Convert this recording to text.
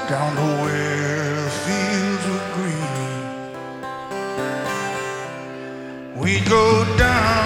down to where the fields were green. We'd go down